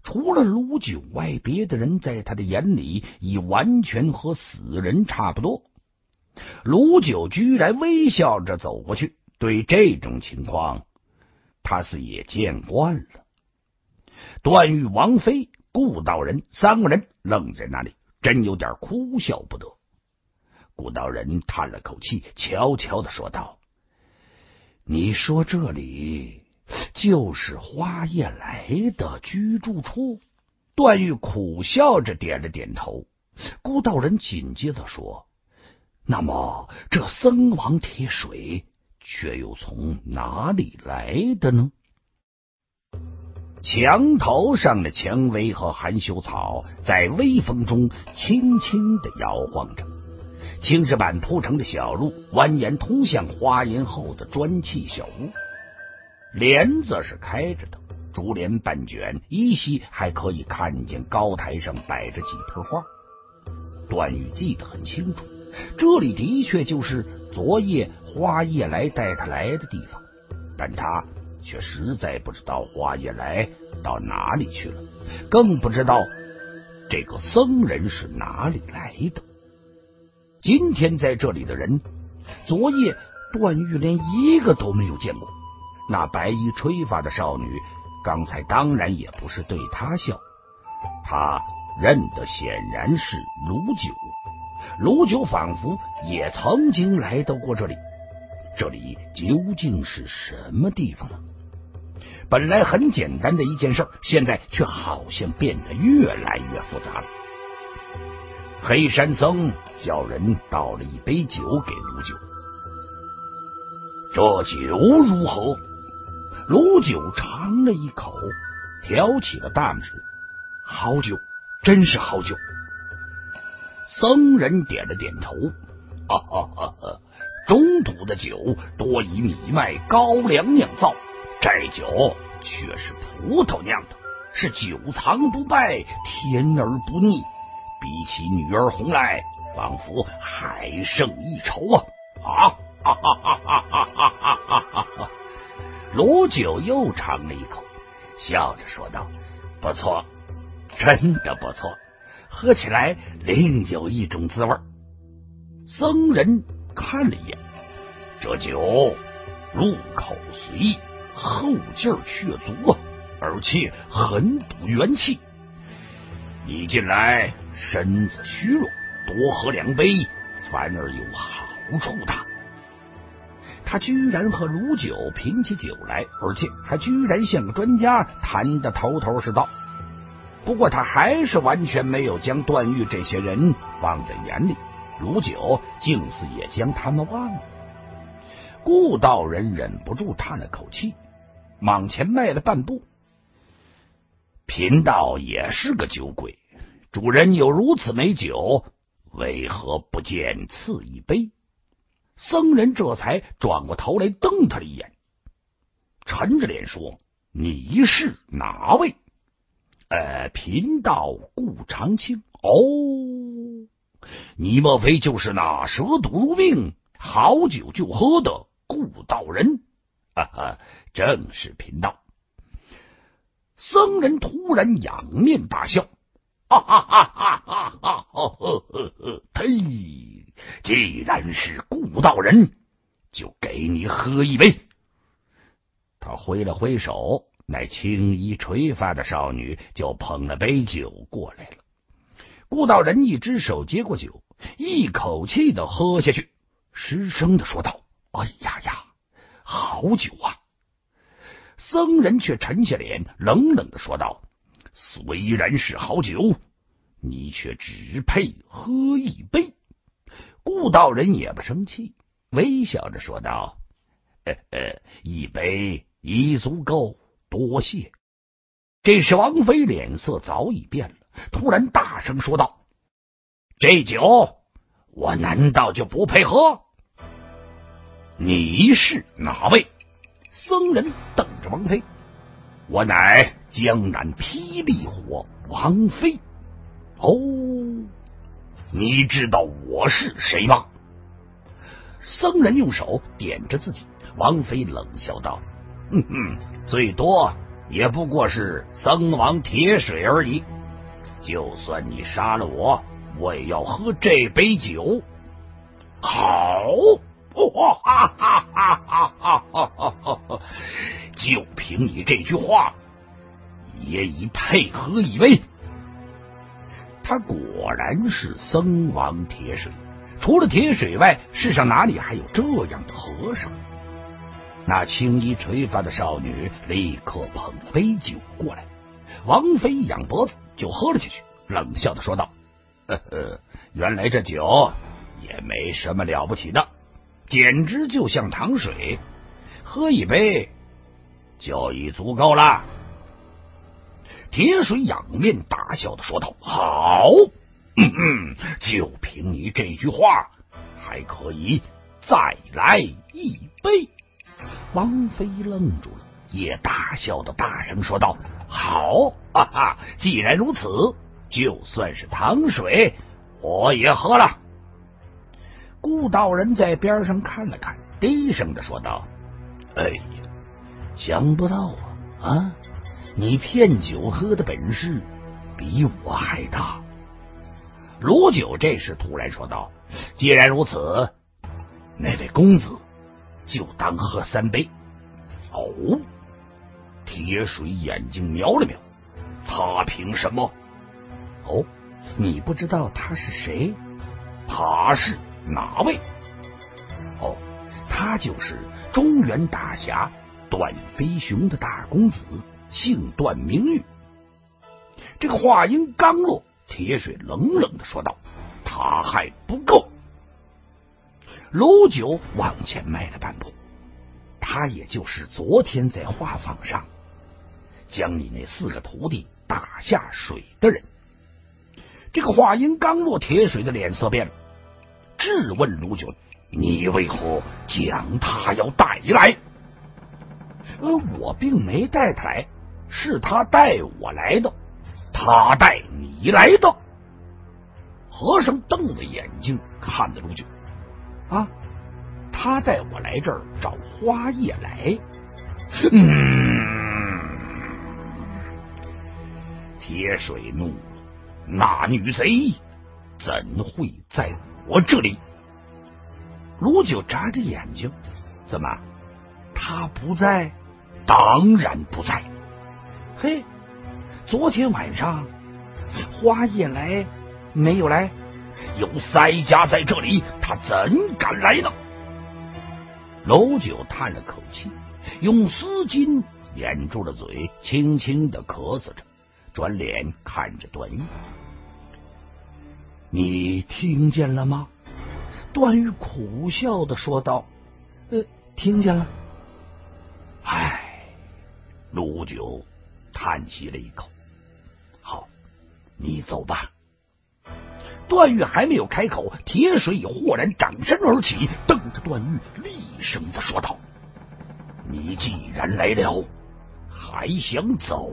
除了卢九外，别的人在他的眼里已完全和死人差不多。卢九居然微笑着走过去，对这种情况他是也见惯了。段誉、王妃、顾道人三个人愣在那里，真有点哭笑不得。顾道人叹了口气，悄悄地说道：你说这里就是花夜来的居住处？段誉苦笑着点了点头。顾道人紧接着说：那么这僧王铁水却又从哪里来的呢？墙头上的蔷薇和含羞草在微风中轻轻地摇晃着，青石板铺成的小路蜿蜒通向花荫后的砖砌小屋。帘子是开着的，竹帘半卷，依稀还可以看见高台上摆着几盆花。段誉记得很清楚，这里的确就是昨夜花夜来带他来的地方，但他却实在不知道花夜来到哪里去了，更不知道这个僧人是哪里来的。今天在这里的人，昨夜段誉连一个都没有见过。那白衣吹发的少女刚才当然也不是对他笑，他认得显然是卢九。卢九仿佛也曾经来到过这里，这里究竟是什么地方呢？本来很简单的一件事，现在却好像变得越来越复杂了。黑山僧叫人倒了一杯酒给卢九。这酒如何？卢九尝了一口，挑起了大拇指：好酒，真是好酒。僧人点了点头：中土的酒多以米麦高粱酿造，这酒却是葡萄酿的，是久藏不败，甜而不腻，比起女儿红来，仿佛还胜一筹啊！卢九又尝了一口，笑着说道：不错，真的不错，喝起来另有一种滋味。僧人看了一眼，这酒入口随意，后劲儿却足而且很补元气。你近来身子虚弱，多喝2杯，反而有好处的。他居然和卢九品起酒来，而且还居然像个专家，谈得头头是道。不过他还是完全没有将段誉这些人放在眼里，卢九竟似也将他们忘了。顾道人忍不住叹了口气，往前迈了半步。贫道也是个酒鬼，主人有如此美酒，为何不见赐一杯？僧人这才转过头来瞪他了一眼，沉着脸说：你是哪位？贫道顾长青。你莫非就是那蛇毒如命，好酒就喝的顾道人？正是贫道。僧人突然仰面大笑：呸！既然是顾道人，就给你喝一杯。他挥了挥手，那青衣垂发的少女就捧了杯酒过来了。顾道人一只手接过酒，一口气的喝下去，失声的说道：哎呀呀，好酒啊！僧人却沉下脸，冷冷的说道：虽然是好酒，你却只配喝一杯。顾道人也不生气，微笑着说道：一杯已足够，多谢。这时王妃脸色早已变了，突然大声说道：这酒我难道就不配喝？你是哪位？僧人瞪着王妃：我乃江南霹雳火王妃。你知道我是谁吗？僧人用手点着自己。王妃冷笑道：最多也不过是僧王铁水而已。就算你杀了我，我也要喝这杯酒。好，哈哈哈哈哈哈！就凭你这句话，也已配喝一杯。他果然是僧王铁水，除了铁水外，世上哪里还有这样的和尚？那青衣垂发的少女立刻捧了杯酒过来，王妃一仰脖子就喝了下去，冷笑的说道：“呵呵，原来这酒也没什么了不起的，简直就像糖水，喝一杯就已足够了。”铁水仰面大笑的说道：“好，就凭你这句话，还可以再来一杯。”王妃愣住了，也大笑的大声说道：“好，哈哈，既然如此，就算是糖水，我也喝了。”顾道人在边上看了看，低声的说道：“哎呀，想不到啊，你骗酒喝的本事比我还大。”卢九这时突然说道：“既然如此，那位公子就当喝3杯。”哦，铁水眼睛瞄了瞄，他凭什么？哦，你不知道他是谁？他是哪位？哦，他就是中原大侠段飞雄的大公子，姓段名誉。这个话音刚落，铁水冷冷的说道：“他还不够。”卢九往前迈了半步，他也就是昨天在画舫上将你那4个徒弟打下水的人。这个话音刚落，铁水的脸色变了，质问卢九：“你为何将他要带来？”我并没带他来，是他带我来的。他带你来的？和尚瞪着眼睛看着卢九：“啊，他带我来这儿找花叶来。”铁水怒了，那女贼怎会在我这里？卢九眨着眼睛：“怎么，他不在？”“当然不在。”“嘿，昨天晚上花叶来没有来？”“有塞家在这里，他怎敢来呢？”娄九叹了口气，用丝巾掩住了嘴，轻轻的咳嗽着，转脸看着段誉：“你听见了吗？”段誉苦笑的说道：“听见了。”唉，卢九叹息了一口：“好，你走吧。”段誉还没有开口，铁水已豁然掌身而起，瞪着段誉厉声的说道：“你既然来了，还想走？”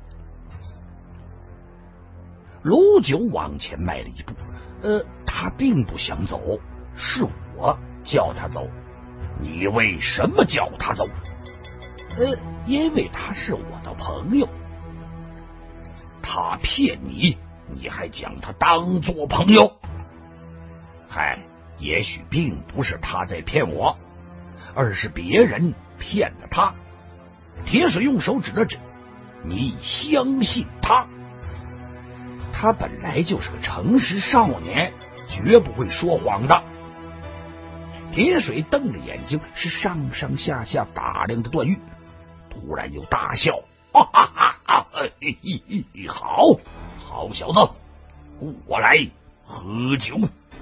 卢九往前迈了一步：“他并不想走，是我叫他走。”“你为什么叫他走？”“因为他是我的朋友。”“他骗你，你还将他当作朋友？”“嗨，也许并不是他在骗我，而是别人骗了他。”铁水用手指了指：“你相信他？他本来就是个诚实少年，绝不会说谎的。”铁水瞪着眼睛，是上上下下打量着段誉，突然又大笑：“哈哈哈哈！好，好小子，过来喝酒。”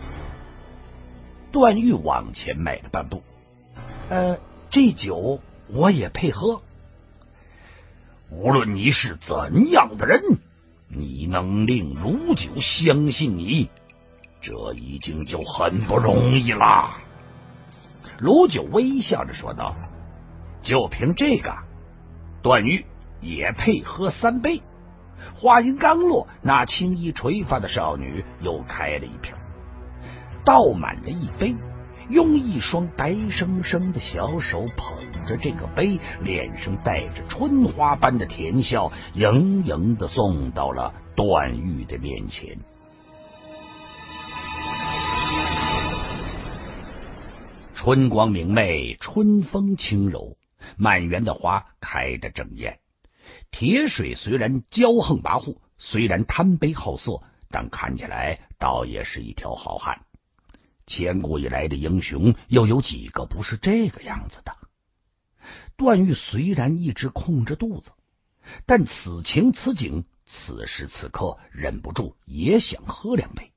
段誉往前迈了半步：“这酒我也配喝。”“无论你是怎样的人，你能令卢九相信你，这已经就很不容易了。”卢九微笑着说道：“就凭这个，段誉也配喝3杯。”话音刚落，那青衣垂发的少女又开了一瓶，倒满了一杯， 用一双白生生的小手捧着这个杯，脸上带着春花般的甜笑，盈盈的送到了段誉的面前。春光明媚，春风轻柔，满园的花开得正艳。铁水虽然骄横跋扈，虽然贪杯好色，但看起来倒也是一条好汉。千古以来的英雄，又有几个不是这个样子的？段誉虽然一直空着肚子，但此情此景，此时此刻，忍不住也想喝两杯。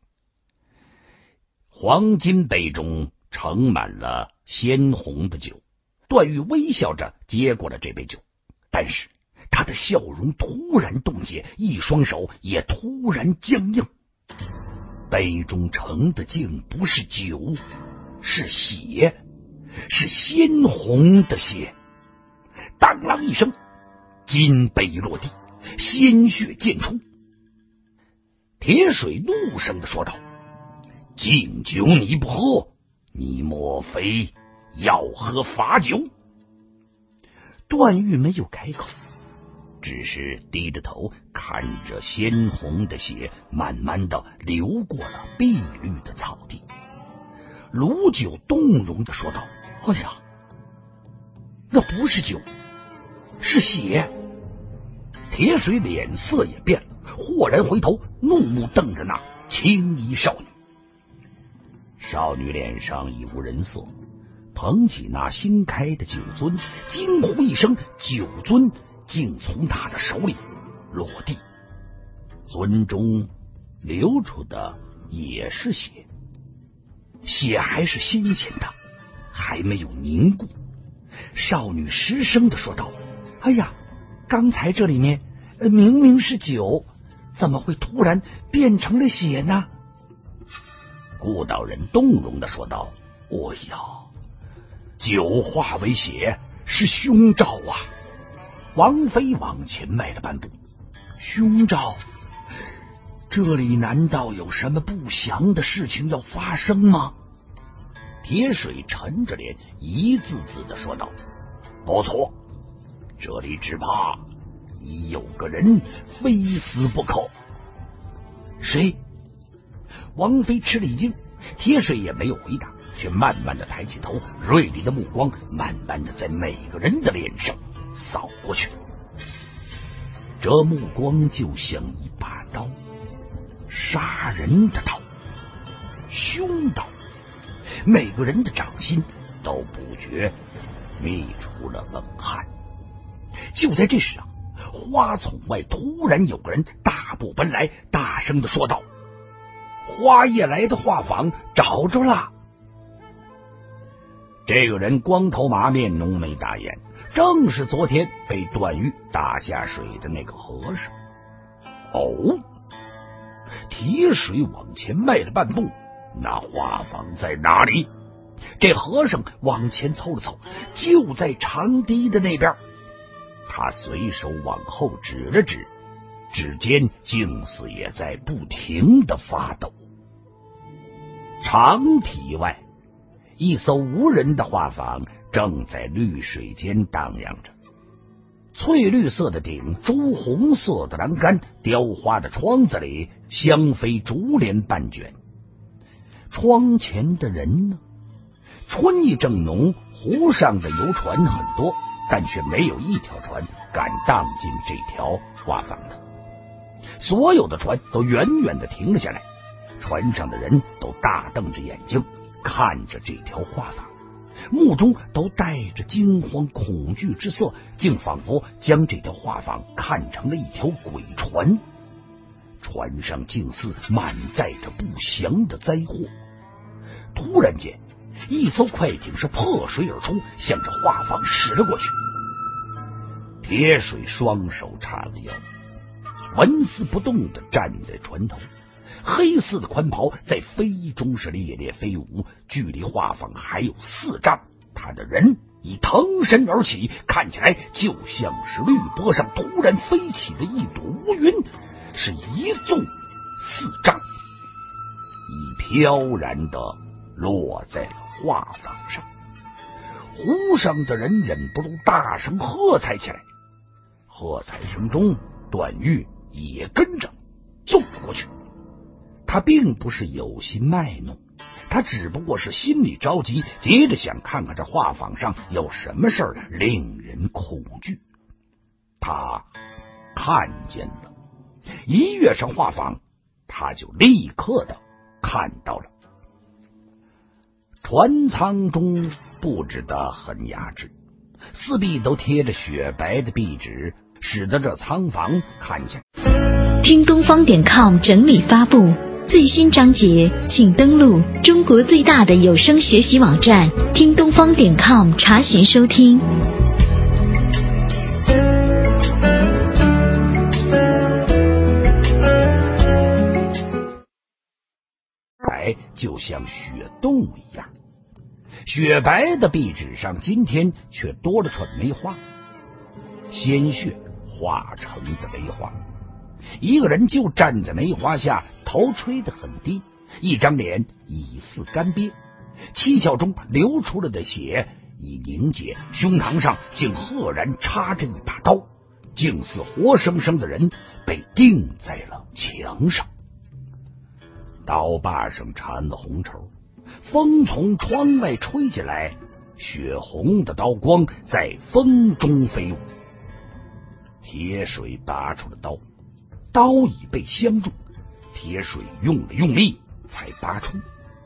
黄金杯中盛满了鲜红的酒，段誉微笑着接过了这杯酒，但是他的笑容突然冻结，一双手也突然僵硬。杯中盛的竟不是酒，是血，是鲜红的血。当啷一声，金杯落地，鲜血溅出。铁水怒声的说道：“敬酒你不喝，你莫非要喝罚酒？”段誉没有开口，只是低着头看着鲜红的血慢慢的流过了碧绿的草地。卢九动容的说道：“哎呀，那不是酒，是血！”铁水脸色也变了，豁然回头，怒目瞪着那青衣少女。少女脸上已无人色，捧起那新开的酒樽，惊呼一声，酒樽竟从他的手里落地，樽中流出的也是血，血还是新鲜的，还没有凝固。少女失声的说道：“哎呀，刚才这里面明明是酒，怎么会突然变成了血呢？”顾道人动容的说道：“哎呀，酒化为血是凶兆啊！”王妃往前迈了半步：“凶兆？这里难道有什么不祥的事情要发生吗？”铁水沉着脸一字字的说道：“不错，这里只怕已有个人非死不可。”“谁？”王妃吃了一惊，铁水也没有回答，却慢慢的抬起头，锐利的目光慢慢的在每个人的脸上扫过去。这目光就像一把刀，杀人的刀，凶刀，每个人的掌心都不觉泌出了冷汗。就在这时啊，花丛外突然有个人大步奔来，大声的说道：“花夜来的画舫找着了！”这个人光头麻面，浓眉大眼，正是昨天被段誉打下水的那个和尚。哦，铁水往前迈了半步：“那画舫在哪里？”这和尚往前凑了凑，就在长堤的那边。他随手往后指了指，指尖竟似也在不停的发抖。长堤外，一艘无人的画舫正在绿水间荡漾着，翠绿色的顶，朱红色的栏杆，雕花的窗子里，香飞竹帘半卷。窗前的人呢？春意正浓，湖上的游船很多，但却没有一条船敢荡进这条画舫的。所有的船都远远的停了下来，船上的人都大瞪着眼睛看着这条画舫，目中都带着惊慌恐惧之色，竟仿佛将这条画舫看成了一条鬼船。船上竟似满载着不祥的灾祸。突然间，一艘快艇是破水而出，向着画舫驶了过去。铁水双手叉着腰，纹丝不动地站在船头，黑色的宽袍在飞中是烈烈飞舞，距离画舫还有4丈。他的人已腾身而起，看起来就像是绿波上突然飞起的一朵乌云，是一纵4丈，已飘然的落在了画舫上。湖上的人忍不住大声喝彩起来，喝彩声中，段誉也跟着纵了过去。他并不是有心卖弄，他只不过是心里着急，急着想看看这画舫上有什么事儿令人恐惧。他看见了，一跃上画舫，他就立刻的看到了船舱中布置得很雅致，四壁都贴着雪白的壁纸，使得这舱房看起来。 听东方.com 整理发布最新章节，请登录中国最大的有声学习网站听东方.com查询收听。 就像雪洞一样，雪白的壁纸上今天却多了串梅花，鲜血化成的梅花。一个人就站在梅花下，头吹得很低，一张脸疑似干瘪，七窍中流出来的血已凝结，胸膛上竟赫然插着一把刀，竟似活生生的人被钉在了墙上。刀把上缠了红绸，风从窗外吹进来，血红的刀光在风中飞舞。铁水拔出了刀，刀已被相中，铁水用了用力才拔出。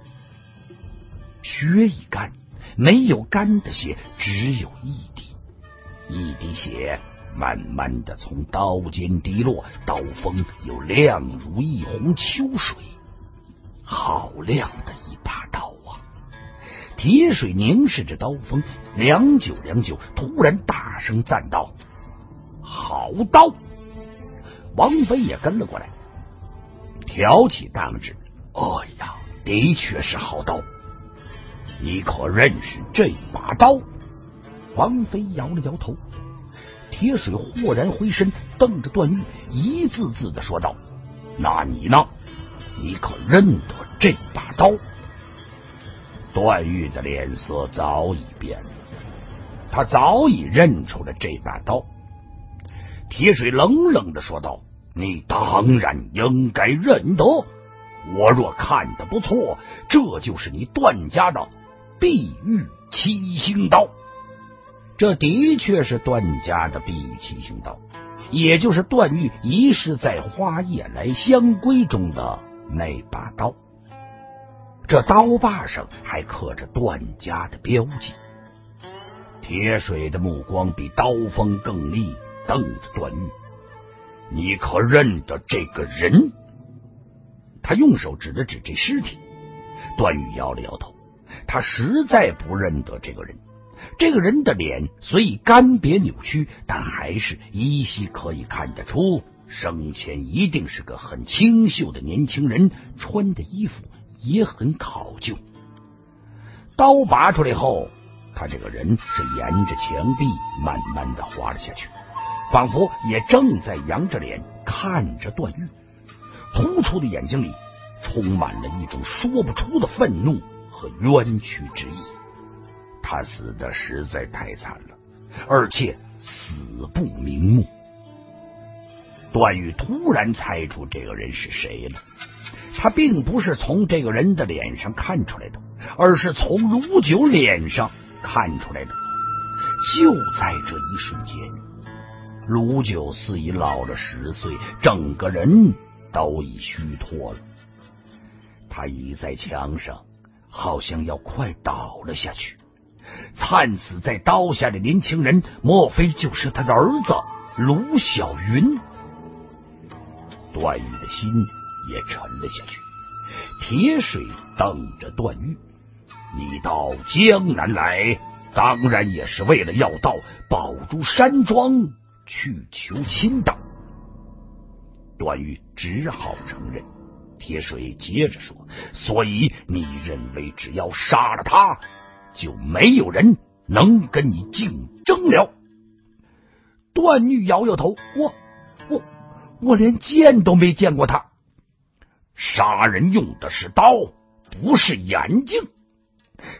血已干，没有干的血，只有一滴，一滴血慢慢的从刀尖滴落，刀锋又亮如一泓秋水。好亮的一把刀啊！铁水凝视着刀锋，良久，突然大声赞道：“好刀！”王妃也跟了过来，挑起大拇指：“哎呀，的确是好刀！你可认识这把刀？”王妃摇了摇头。铁水豁然回身，瞪着段誉，一字字的说道：“那你呢？你可认得这把刀？”段誉的脸色早已变了，他早已认出了这把刀。铁水冷冷的说道：“你当然应该认得，我若看得不错，这就是你段家的碧玉七星刀。”这的确是段家的碧玉七星刀，也就是段誉遗失在花夜来香闺中的那把刀。这刀把上还刻着段家的标记。铁水的目光比刀锋更利，瞪着段誉：“你可认得这个人？”他用手指了指这尸体。段誉摇了摇头，他实在不认得这个人。这个人的脸虽干瘪扭曲，但还是依稀可以看得出生前一定是个很清秀的年轻人，穿的衣服也很考究。刀拔出来后，他这个人是沿着墙壁慢慢的滑了下去，仿佛也正在扬着脸看着段誉。突出的眼睛里充满了一种说不出的愤怒和冤屈之意。他死的实在太惨了，而且死不瞑目。段誉突然猜出这个人是谁了，他并不是从这个人的脸上看出来的，而是从卢九脸上看出来的。就在这一瞬间，卢九似已老了10岁，整个人都已虚脱了。他倚在墙上，好像要快倒了下去。惨死在刀下的年轻人，莫非就是他的儿子卢小云？段誉的心也沉了下去。铁水瞪着段誉：“你到江南来，当然也是为了要到宝珠山庄去求亲的。”段誉只好承认。铁水接着说：“所以你认为只要杀了他，就没有人能跟你竞争了？”段誉摇摇头：“我连见都没见过他。杀人用的是刀，不是眼睛。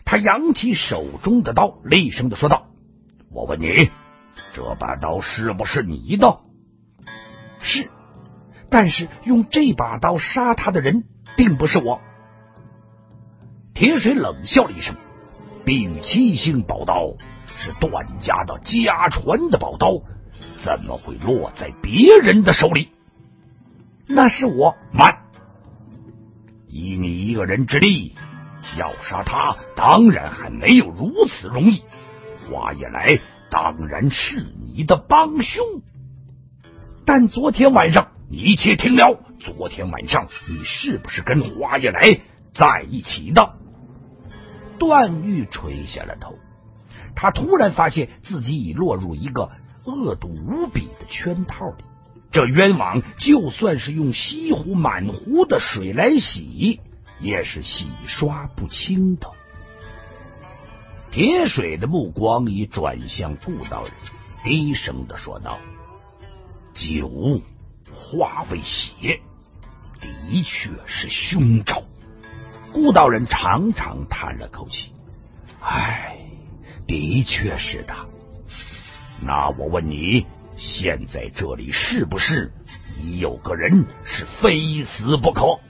他扬起手中的刀，厉声的说道：“我问你，这把刀是不是你的？”“ 是，但是用这把刀杀他的人并不是我。” 铁水冷笑了一声：“碧玉七星宝刀是段家的家传的宝刀，怎么会落在别人的手里？”“ 那是我。”“ 慢！以你一个人之力，要杀他当然还没有如此容易。花叶来当然是你的帮凶， 但昨天晚上…… 你且听了，昨天晚上你是不是跟花叶来在一起的？” 段誉垂下了头，他突然发现自己已落入一个恶毒无比的圈套里，这冤枉就算是用西湖满湖的水来洗，也是洗刷不清的。 铁水的目光已转向顾道人，低声的说道：“酒化为血，的确是凶兆。” 顾道人长长叹了口气：“ 唉，的确是的。那我问你，现在这里是不是已有个人是非死不可？”